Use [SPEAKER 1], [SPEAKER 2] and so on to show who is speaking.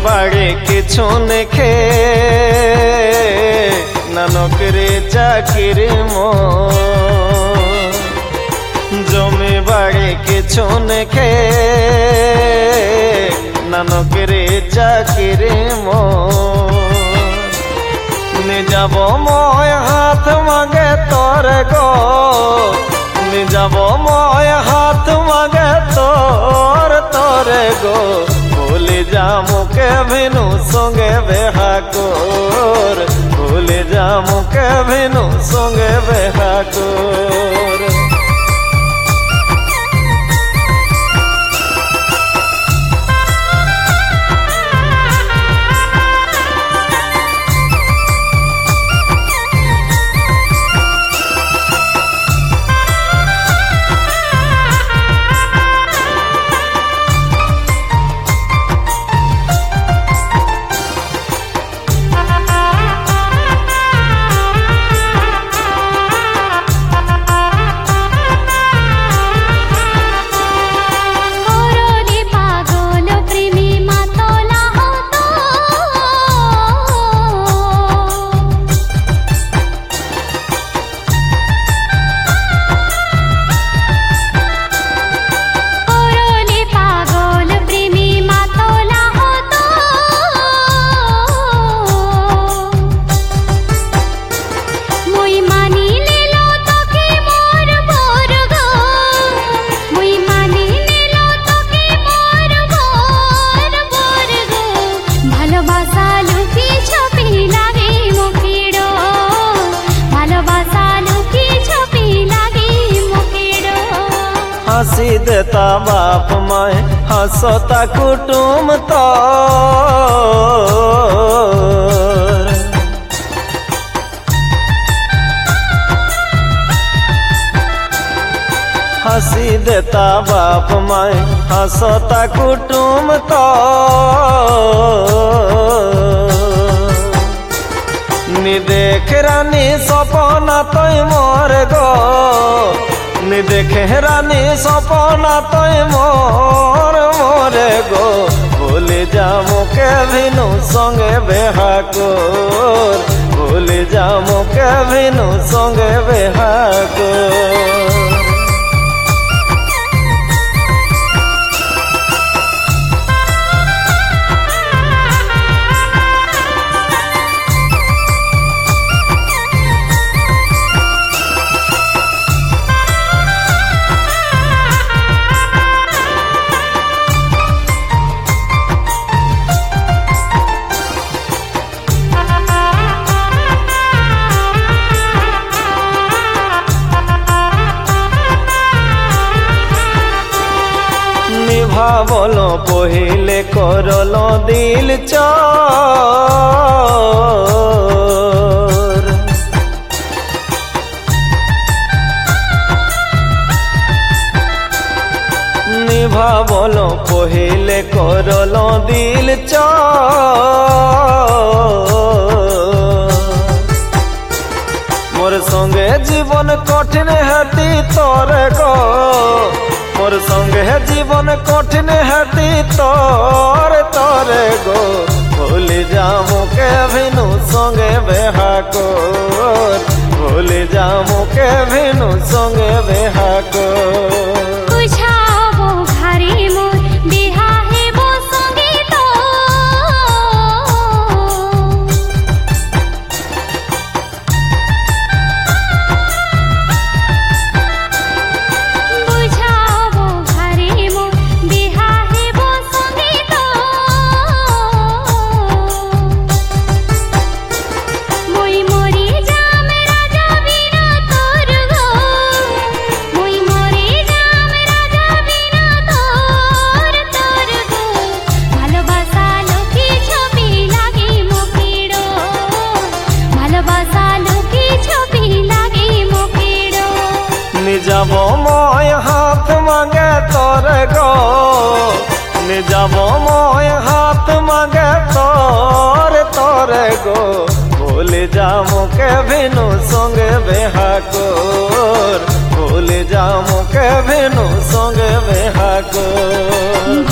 [SPEAKER 1] বাড়ি কিছু নেখে নানকরে চাকিরি জমি বাড়ি কিছু নেখে নানকরে চাকিরি যাব ময় হাত মাগে তোর গো যাব ময় হাত মাগে তোরে গো ভুলে যামুকে ভিনু সঙ্গে বেহা কর ভুলে যামুকে ভিনু সঙ্গে বেহা কর হাসি দেতা বাপ মায় হাসতা কুটুম তোর হাসি দেতা বাপ মায় হাসতা কুটুম তোর নিদেখ রানী সপনা তৈ মোর গো দেখে রানী সপনা তৈ মোরে গো ভুলে যামুকে ভিনু সঙ্গে বেহা কর ভুলে যামুকে ভিনু সঙ্গে বেহা কর ভাবলো পहिले করলো দিল চোর নিভাবলো পहिले করলো দিল চোর মোর সঙ্গে জীবন কঠিন হাতি তোরে গো মোর সঙ্গে জীবন কঠিন হাতি তোরে গো ভুলে যামুকে ভিনু সঙ্গে বেহা কর ভুলে যামুকে ভিনু সঙ্গে বেহা কর
[SPEAKER 2] বুঝাবো ঘরে মোর বিহা হেব সঙ্গে তো
[SPEAKER 1] যাব ময় হাত মাগে তোরে গো যাব ময় হাত মাগে তোরে গো ভুলে যামুকে ভিনু সঙ্গে বেহা কর ভুলে যামুকে ভিনু সঙ্গে বেহা কর